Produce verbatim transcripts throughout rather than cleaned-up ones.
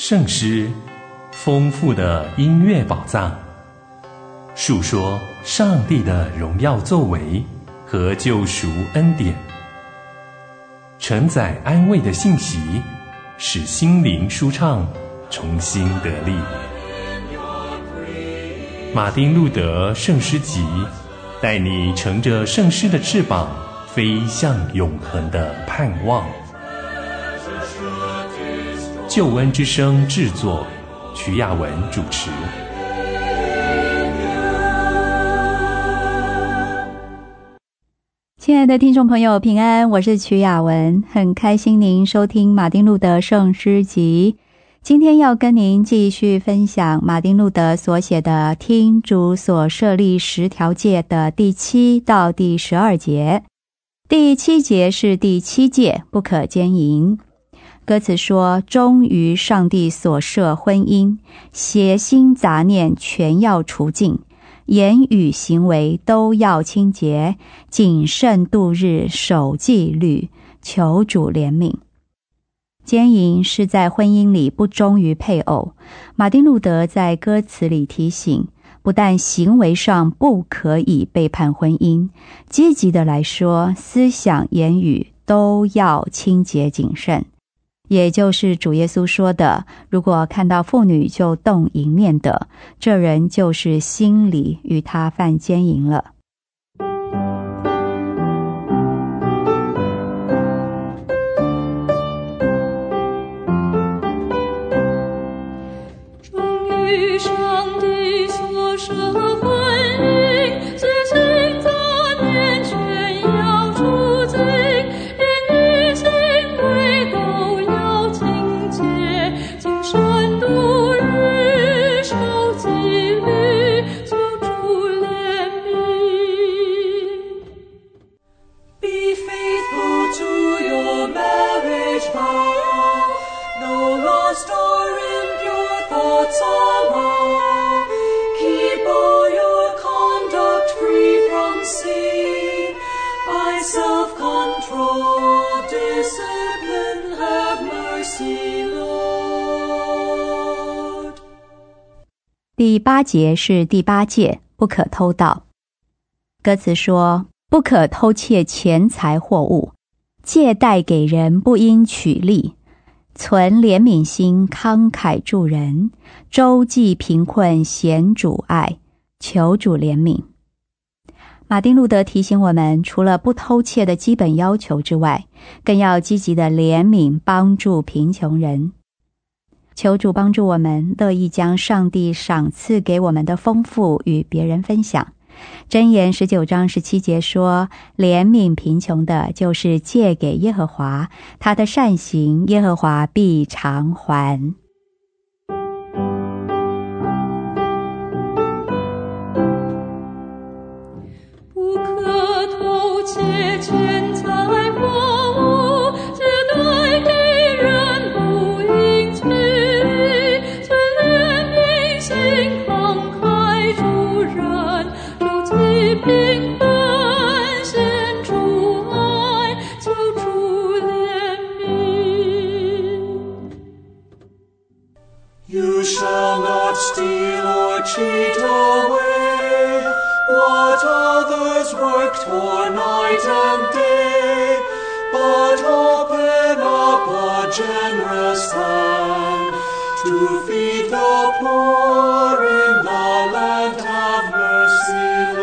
圣诗，丰富的音乐宝藏，述说上帝的荣耀作为和救赎恩典，承载安慰的信息，使心灵舒畅，重新得力。马丁路德圣诗集，带你乘着圣诗的翅膀，飞向永恒的盼望。救恩之声制作，徐雅文主持。 亲爱的听众朋友，平安，我是徐雅文，很开心您收听马丁路德圣诗集。今天要跟您继续分享马丁路德所写的《听主所设立十条诫》的第七到第十二节。第七节是第七诫，不可奸淫。歌词说，忠于上帝所设婚姻，邪心杂念全要除尽，言语行为都要清洁，谨慎度日，守纪律，求主怜悯。奸淫是在婚姻里不忠于配偶。马丁路德在歌词里提醒，不但行为上不可以背叛婚姻，积极的来说，思想言语都要清洁谨慎。也就是主耶稣说的，如果看到妇女就动淫念的，这人就是心里与他犯奸淫了。第八节是第八诫，不可偷盗。歌词说，不可偷窃钱财货物，借贷给人不应取利，存怜悯心，慷慨助人，周济贫困，显主爱，求主怜悯。马丁路德提醒我们，除了不偷窃的基本要求之外，更要积极的怜悯帮助贫穷人。求主帮助我们，乐意将上帝赏赐给我们的丰富与别人分享。箴言十九章十七节说，怜悯贫穷的，就是借给耶和华，他的善行耶和华必偿还。 不可偷窃钱财货物，借贷给人不应取利，存怜悯心，慷慨助人，周济贫困，显主爱，求主怜悯。You shall not steal or cheat away what others worked for night and day, but open up a generous hand to feed the poor in the land. Have mercy,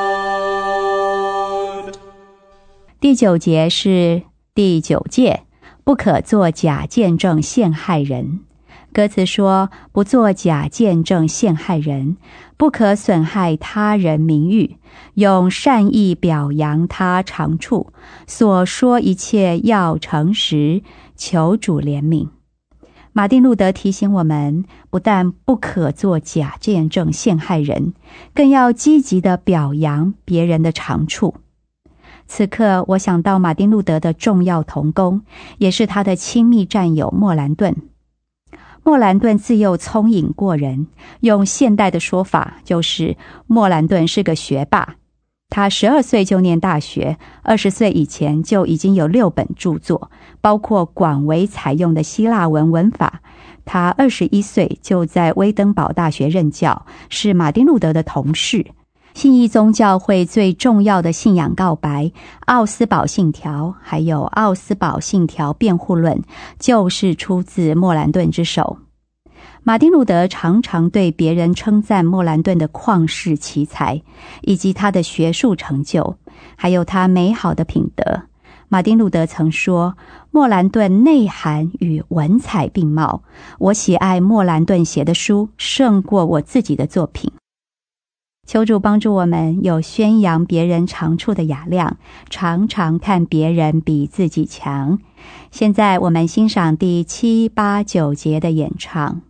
Lord. 第九节是第九诫，不可作假见证陷害人。歌词说，不作假见证陷害人，不可损害他人名誉，用善意表扬他长处，所说一切要诚实，求主怜悯。马丁路德提醒我们，不但不可作假见证陷害人，更要积极地表扬别人的长处。此刻我想到马丁路德的重要同工，也是他的亲密战友莫兰顿。莫兰顿自幼聪颖过人，用现代的说法就是莫兰顿是个学霸。 他十二岁就念大学，二十岁以前就已经有六本著作，包括广为采用的希腊文文法。他二十一岁就在威登堡大学任教，是马丁路德的同事。信义宗教会最重要的信仰告白奥斯堡信条，还有奥斯堡信条辩护论，就是出自莫兰顿之手。马丁路德常常对别人称赞莫兰顿的旷世奇才，以及他的学术成就，还有他美好的品德。马丁路德曾说，莫兰顿内涵与文采并茂，我喜爱莫兰顿写的书胜过我自己的作品。求主帮助我们有宣扬别人长处的雅量，常常看别人比自己强。现在我们欣赏第七、八、九节的演唱。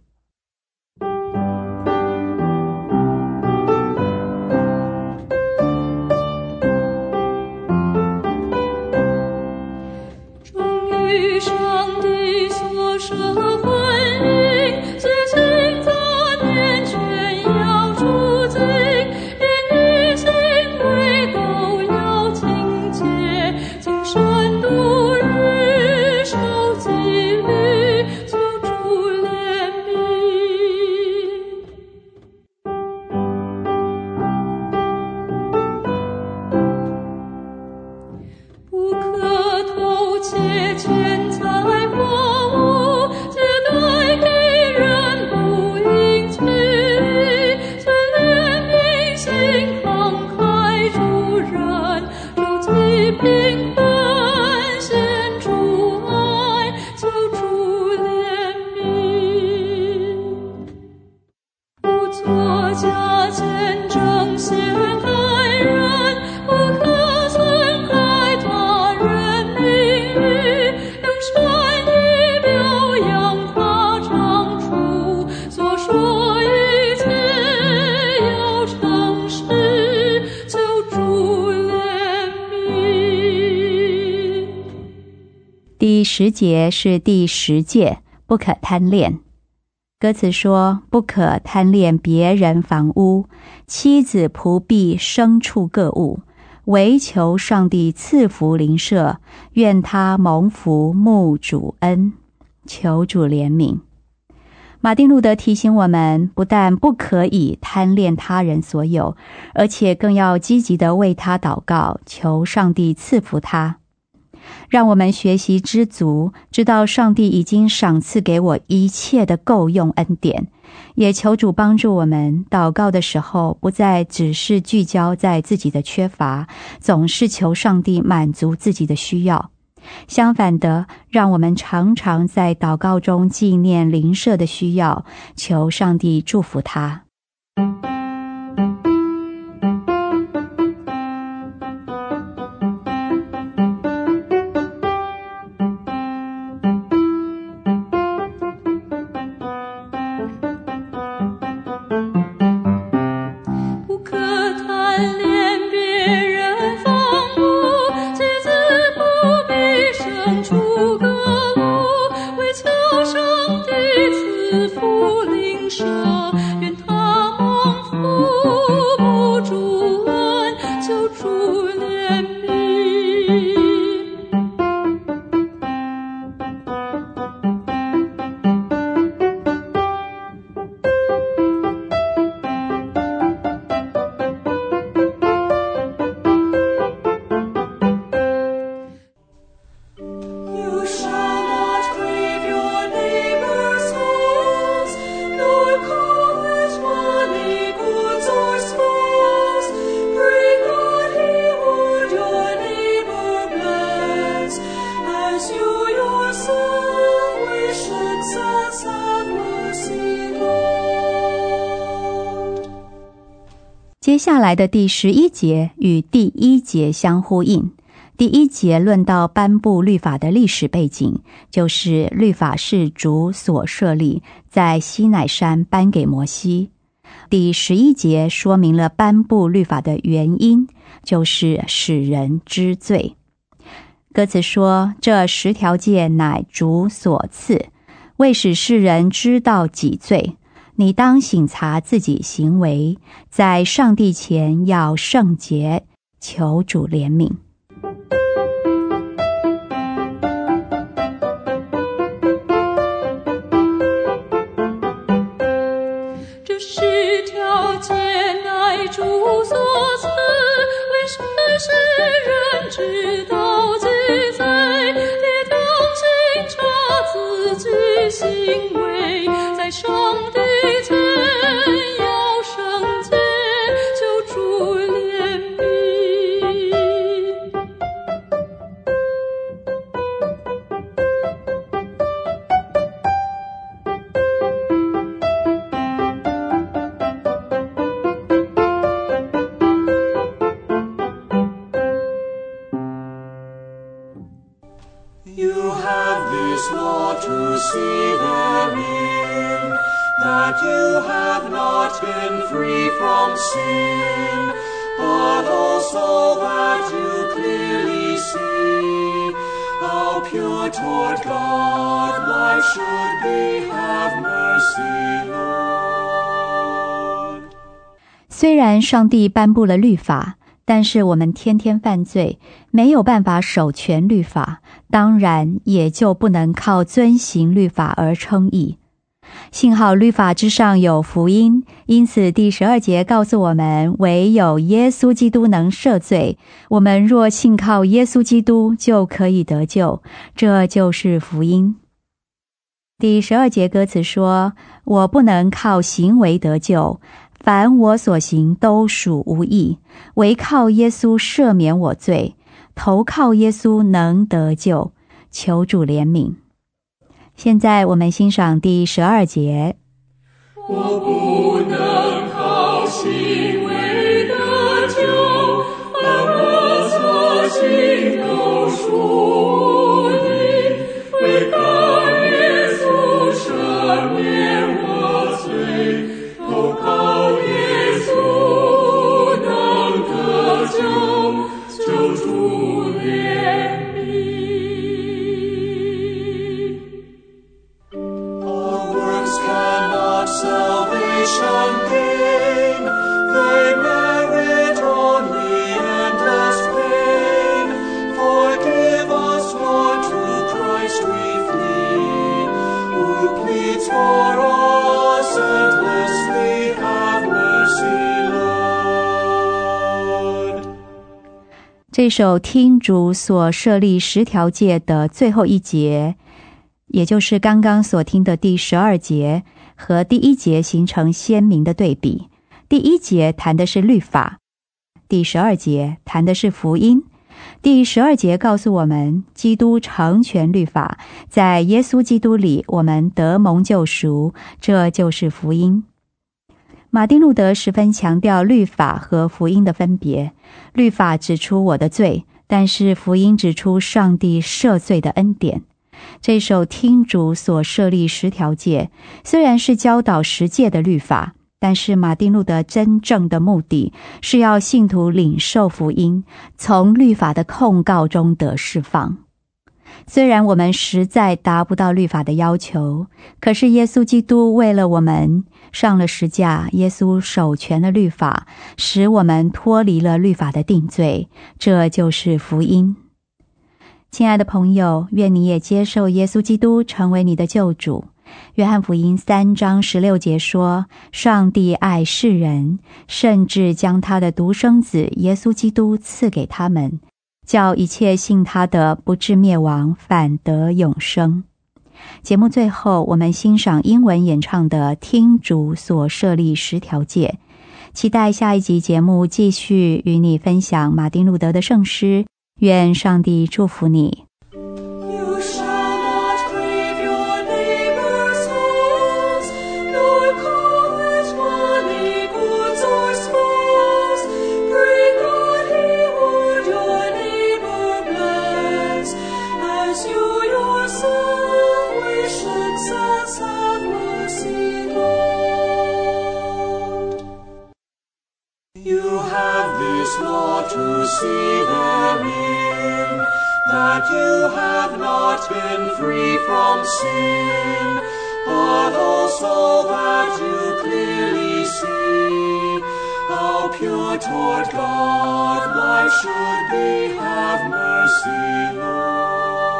第十节是第十诫，不可贪恋。歌词说，不可贪恋别人房屋、妻子、仆婢、牲畜各物，唯求上帝赐福邻舍，愿他蒙福慕主恩，求主怜悯。马丁路德提醒我们，不但不可以贪恋他人所有，而且更要积极地为他祷告，求上帝赐福他。让我们学习知足，知道上帝已经赏赐给我一切的够用恩典，也求主帮助我们祷告的时候，不再只是聚焦在自己的缺乏，总是求上帝满足自己的需要。相反的，让我们常常在祷告中纪念邻舍的需要，求上帝祝福他。接下来的第十一节与第一节相呼应。第一节论到颁布律法的历史背景，就是律法是主所设立，在西乃山颁给摩西。第十一节说明了颁布律法的原因，就是使人知罪。歌词说，这十条诫乃主所赐，为使世人知道己罪。你当省察自己行为，在上帝前要圣洁， 求主怜悯。 这十条诫乃主所赐，为使世人知道自罪，也当省察自己行为，在上帝前要圣洁，求主怜悯。 You have this law to see therein, that you have not been free from sin, but also that you clearly see how pure toward God life should be. Have mercy, Lord. 虽然上帝颁布了律法，但是我们天天犯罪，没有办法守全律法，当然也就不能靠遵行律法而称义。幸好律法之上有福音，因此第十二节告诉我们，唯有耶稣基督能赦罪，我们若信靠耶稣基督就可以得救，这就是福音。第十二节歌词说，我不能靠行为得救，凡我所行都属无益，唯靠耶稣赦免我罪，投靠耶稣能得救，求主怜悯。现在我们欣赏第十二节。 我不能靠行为得救，而我所行都属你，唯靠耶稣赦免我罪，投靠耶稣能得救，求主怜悯。 Our works cannot salvation gain, they merit only endless pain. Forgive us, Lord, to Christ we flee, who pleads for us endlessly. Have mercy, Lord. 这首听主所设立十条诫的最后一节，也就是刚刚所听的第十二节，和第一节形成鲜明的对比。第一节谈的是律法，第十二节谈的是福音。第十二节告诉我们，基督成全律法，在耶稣基督里我们得蒙救赎，这就是福音。马丁路德十分强调律法和福音的分别，律法指出我的罪，但是福音指出上帝赦罪的恩典。这首听主所设立十条诫，虽然是教导十诫的律法，但是马丁路德真正的目的是要信徒领受福音，从律法的控告中得释放。虽然我们实在达不到律法的要求，可是耶稣基督为了我们上了十架，耶稣守全了律法，使我们脱离了律法的定罪，这就是福音。亲爱的朋友，愿你也接受耶稣基督成为你的救主。约翰福音三章十六节说，上帝爱世人，甚至将他的独生子耶稣基督赐给他们，叫一切信他的不至灭亡，反得永生。节目最后，我们欣赏英文演唱的听主所设立十条诫。期待下一集节目继续与你分享马丁路德的圣诗，愿上帝祝福你。 You shall not crave your neighbor's house, nor covet money, goods, or spoils. Pray God he would your neighbor bless, as you yourself wish success. Have mercy, Lord. You have this law to see therein, that you have not been free from sin, but also that you clearly see How pure toward God life should be, have mercy, Lord.